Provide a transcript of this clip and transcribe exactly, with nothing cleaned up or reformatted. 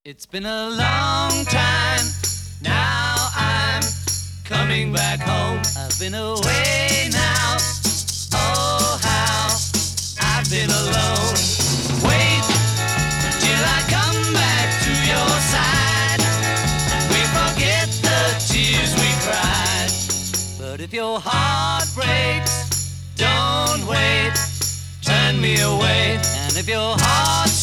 It's been a long time, now I'm coming back home. I've been away now, oh how I've been alone. Wait till I come back to your side. We forget the tears we cried. But if your heart breaks, don't wait, turn me away. And if your heart's